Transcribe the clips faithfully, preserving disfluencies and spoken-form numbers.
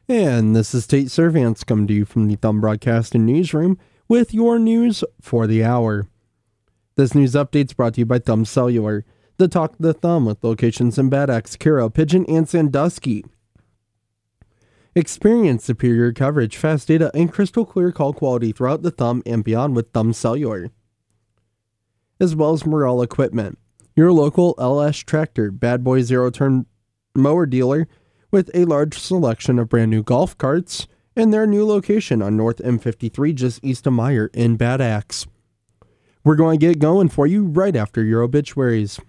And this is Tate Servants coming to you from the Thumb Broadcasting Newsroom with your news for the hour. This news update is brought to you by Thumb Cellular, the talk of the thumb with locations in Bad Axe, Carroll, Pigeon, and Sandusky. Experience superior coverage, fast data, and crystal clear call quality throughout the thumb and beyond with Thumb Cellular. As well as Morrell Equipment, your local L S Tractor Bad Boy zero-turn mower dealer with a large selection of brand new golf carts and their new location on North M fifty-three just east of Meyer in Bad Axe. We're going to get going for you right after your obituaries.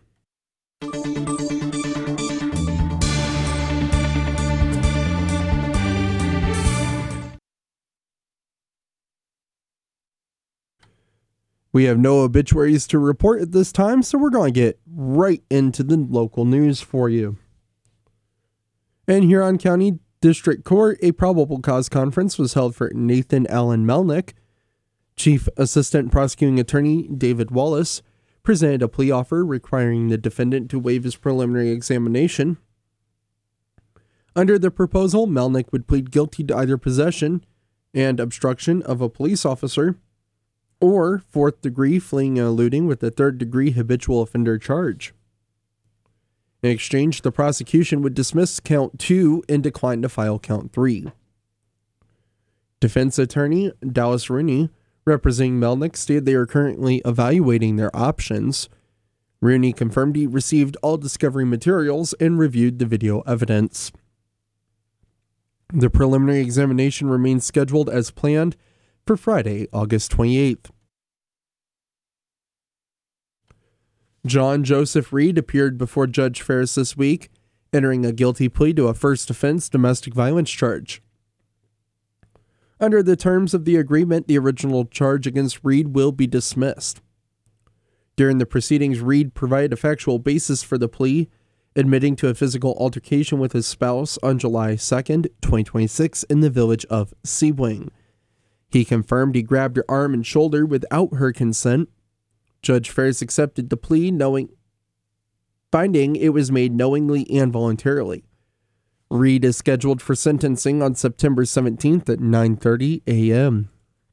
We have no obituaries to report at this time, so we're going to get right into the local news for you. In Huron County District Court, a probable cause conference was held for Nathan Allen Melnick. Chief Assistant Prosecuting Attorney David Wallace presented a plea offer requiring the defendant to waive his preliminary examination. Under the proposal, Melnick would plead guilty to either possession and obstruction of a police officer or fourth degree fleeing and eluding with a third degree habitual offender charge. In exchange, the prosecution would dismiss count two and decline to file count three. Defense attorney Dallas Rooney, representing Melnick, stated they are currently evaluating their options. Rooney confirmed he received all discovery materials and reviewed the video evidence. The preliminary examination remains scheduled as planned for Friday, August twenty-eighth. John Joseph Reed appeared before Judge Ferris this week, entering a guilty plea to a first offense domestic violence charge. Under the terms of the agreement, the original charge against Reed will be dismissed. During the proceedings, Reed provided a factual basis for the plea, admitting to a physical altercation with his spouse on July second, twenty twenty-six in the village of Sebring. He confirmed he grabbed her arm and shoulder without her consent. Judge Ferris accepted the plea, knowing, finding it was made knowingly and voluntarily. Reed is scheduled for sentencing on September seventeenth at nine thirty a.m.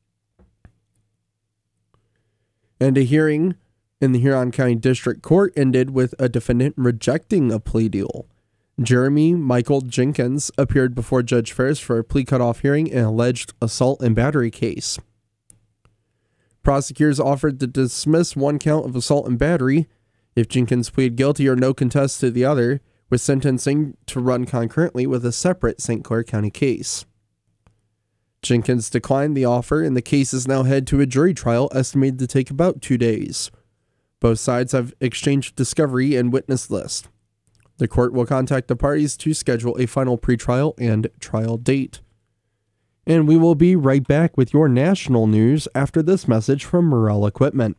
And a hearing in the Huron County District Court ended with a defendant rejecting a plea deal. Jeremy Michael Jenkins appeared before Judge Ferris for a plea cutoff hearing in an alleged assault and battery case. Prosecutors offered to dismiss one count of assault and battery if Jenkins pleaded guilty or no contest to the other, with sentencing to run concurrently with a separate Saint Clair County case. Jenkins declined the offer, and the case is now headed to a jury trial estimated to take about two days. Both sides have exchanged discovery and witness list. The court will contact the parties to schedule a final pretrial and trial date. And we will be right back with your national news after this message from Morrell Equipment.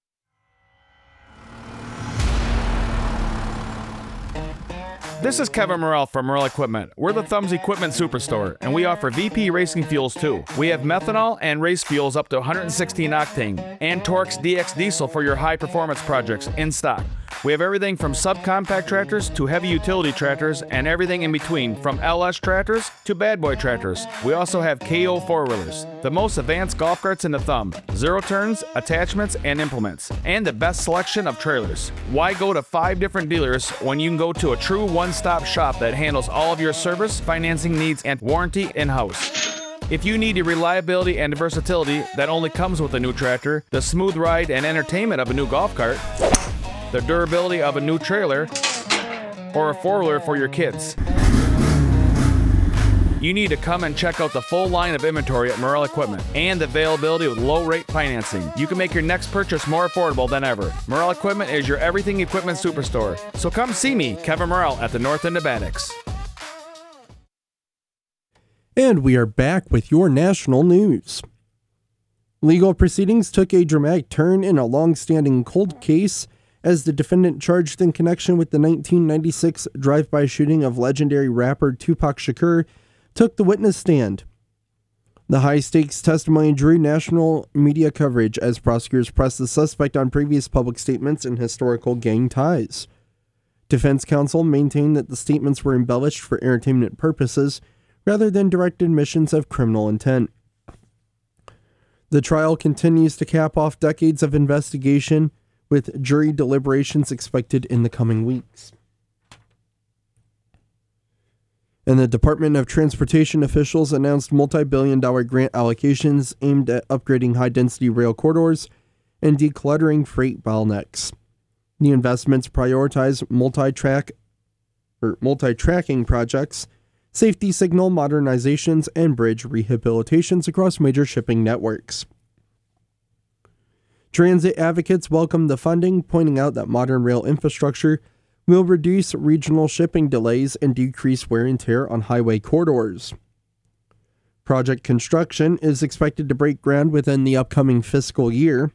This is Kevin Morrell from Morrell Equipment. We're the Thumbs Equipment Superstore, and we offer V P racing fuels too. We have methanol and race fuels up to one hundred sixteen octane, and Torx D X diesel for your high performance projects in stock. We have everything from subcompact tractors to heavy utility tractors and everything in between, from L S tractors to bad boy tractors. We also have K O four-wheelers, the most advanced golf carts in the thumb, zero turns, attachments, and implements, and the best selection of trailers. Why go to five different dealers when you can go to a true one-stop shop that handles all of your service, financing needs, and warranty in-house? If you need the reliability and versatility that only comes with a new tractor, the smooth ride and entertainment of a new golf cart, the durability of a new trailer, or a four-wheeler for your kids, you need to come and check out the full line of inventory at Morrell Equipment and availability with low-rate financing. You can make your next purchase more affordable than ever. Morrell Equipment is your everything equipment superstore. So come see me, Kevin Morrell, at the North End of Bad Axe. And we are back with your national news. Legal proceedings took a dramatic turn in a long-standing cold case as the defendant charged in connection with the nineteen ninety-six drive-by shooting of legendary rapper Tupac Shakur took the witness stand. The high-stakes testimony drew national media coverage as prosecutors pressed the suspect on previous public statements and historical gang ties. Defense counsel maintained that the statements were embellished for entertainment purposes rather than direct admissions of criminal intent. The trial continues to cap off decades of investigation, with jury deliberations expected in the coming weeks. And the Department of Transportation officials announced multi-billion dollar grant allocations aimed at upgrading high-density rail corridors and decluttering freight bottlenecks. The investments prioritize multi-track or multi-tracking projects, safety signal modernizations, and bridge rehabilitations across major shipping networks. Transit advocates welcomed the funding, pointing out that modern rail infrastructure will reduce regional shipping delays and decrease wear and tear on highway corridors. Project construction is expected to break ground within the upcoming fiscal year.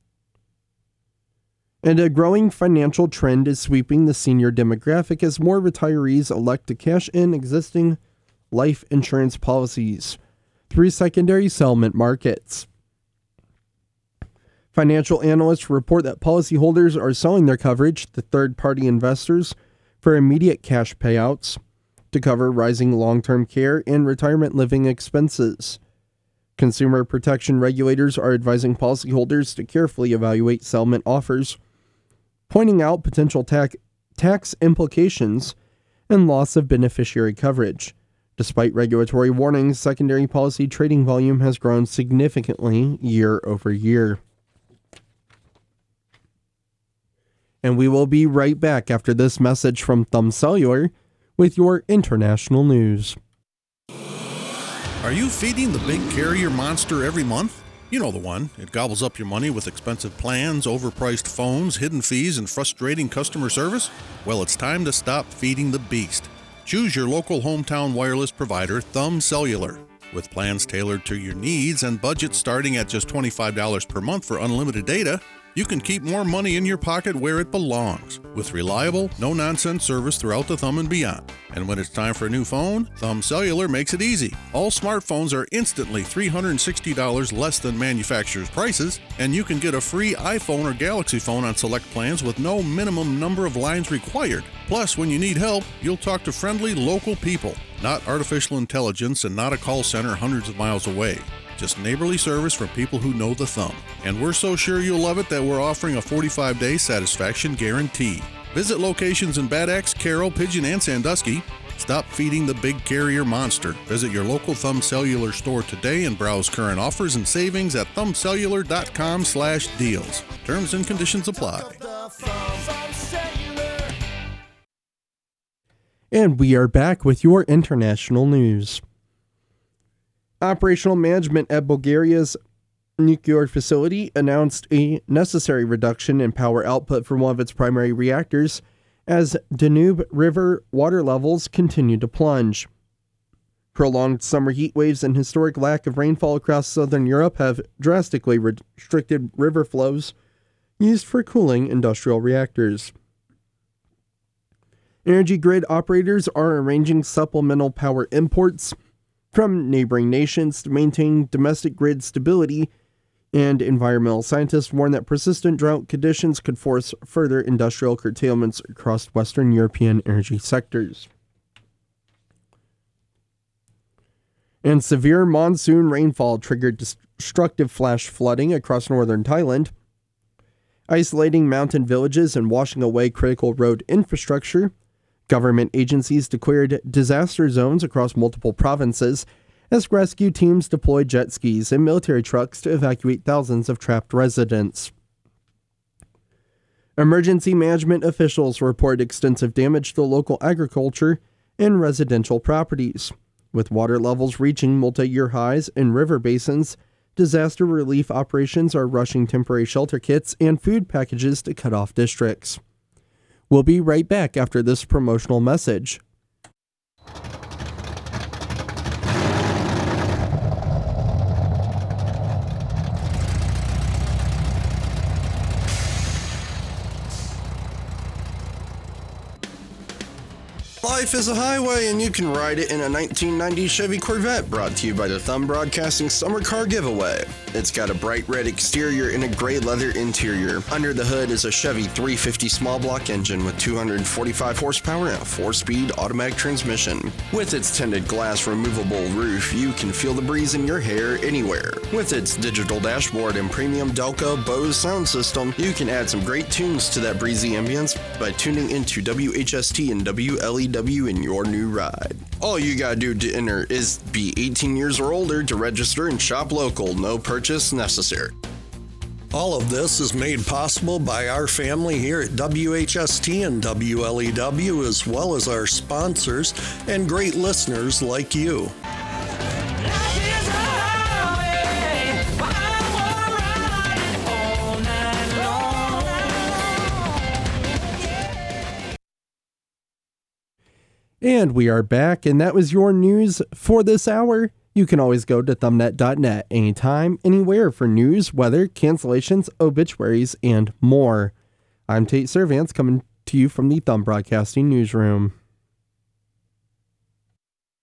And a growing financial trend is sweeping the senior demographic as more retirees elect to cash in existing life insurance policies through secondary settlement markets. Financial analysts report that policyholders are selling their coverage to third-party investors for immediate cash payouts to cover rising long-term care and retirement living expenses. Consumer protection regulators are advising policyholders to carefully evaluate settlement offers, pointing out potential tax tax implications and loss of beneficiary coverage. Despite regulatory warnings, secondary policy trading volume has grown significantly year over year. And we will be right back after this message from Thumb Cellular with your international news. Are you feeding the big carrier monster every month? You know the one. It gobbles up your money with expensive plans, overpriced phones, hidden fees, and frustrating customer service? Well, it's time to stop feeding the beast. Choose your local hometown wireless provider, Thumb Cellular. With plans tailored to your needs and budgets starting at just twenty-five dollars per month for unlimited data, you can keep more money in your pocket where it belongs, with reliable, no-nonsense service throughout the Thumb and beyond. And when it's time for a new phone, Thumb Cellular makes it easy. All smartphones are instantly three hundred sixty dollars less than manufacturer's prices, and you can get a free iPhone or Galaxy phone on select plans with no minimum number of lines required. Plus, when you need help, you'll talk to friendly local people, not artificial intelligence and not a call center hundreds of miles away. Just neighborly service from people who know the Thumb. And we're so sure you'll love it that we're offering a forty-five day satisfaction guarantee. Visit locations in Bad Axe, Carroll, Pigeon, and Sandusky. Stop feeding the big carrier monster. Visit your local Thumb Cellular store today and browse current offers and savings at thumbcellular.com slash deals. Terms and conditions apply. And we are back with your international news. Operational management at Bulgaria's nuclear facility announced a necessary reduction in power output for one of its primary reactors as Danube River water levels continue to plunge. Prolonged summer heat waves and historic lack of rainfall across southern Europe have drastically restricted river flows used for cooling industrial reactors. Energy grid operators are arranging supplemental power imports from neighboring nations to maintain domestic grid stability, and environmental scientists warn that persistent drought conditions could force further industrial curtailments across Western European energy sectors. And severe monsoon rainfall triggered destructive flash flooding across northern Thailand, isolating mountain villages and washing away critical road infrastructure. Government agencies declared disaster zones across multiple provinces as rescue teams deployed jet skis and military trucks to evacuate thousands of trapped residents. Emergency management officials report extensive damage to local agriculture and residential properties. With water levels reaching multi-year highs in river basins, disaster relief operations are rushing temporary shelter kits and food packages to cut-off districts. We'll be right back after this promotional message. Life is a highway, and you can ride it in a nineteen ninety Chevy Corvette, brought to you by the Thumb Broadcasting Summer Car Giveaway. It's got a bright red exterior and a gray leather interior. Under the hood is a Chevy three fifty small block engine with two hundred forty-five horsepower and a four-speed automatic transmission. With its tinted glass removable roof, you can feel the breeze in your hair anywhere. With its digital dashboard and premium Delco Bose sound system, you can add some great tunes to that breezy ambience by tuning into W H S T and W L E W in your new ride. All you gotta do to enter is be eighteen years or older to register and shop local. No purchase necessary. All of this is made possible by our family here at W H S T and W L E W, as well as our sponsors and great listeners like you. And we are back, and that was your news for this hour. You can always go to thumbnet dot net anytime, anywhere for news, weather, cancellations, obituaries, and more. I'm Tate Servance, coming to you from the Thumb Broadcasting Newsroom.